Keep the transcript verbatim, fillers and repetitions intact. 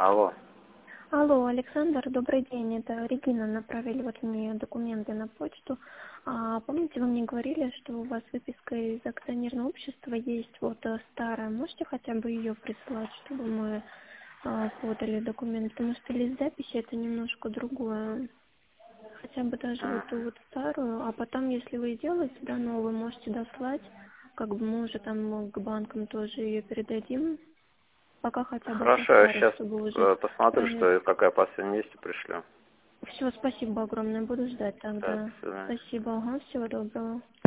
Алло. Алло, Александр, добрый день. Это Регина. Направили вот мне документы на почту. А, помните, вы мне говорили, что у вас выписка из акционерного общества есть вот э, старая. Можете хотя бы ее прислать, чтобы мы э, подали документ? Потому что лист записи это немножко другое. Хотя бы даже вот ту вот старую. А потом, если вы делаете, да, новую, можете дослать. Как бы мы уже там к банкам тоже ее передадим. Пока хотя бы со Хорошо, я старой, сейчас чтобы уже посмотрю, проверить. что какая последняя есть, и пришлю. Все, спасибо огромное. Буду ждать Да, до тогда. свидания. Спасибо. Ага, всего доброго.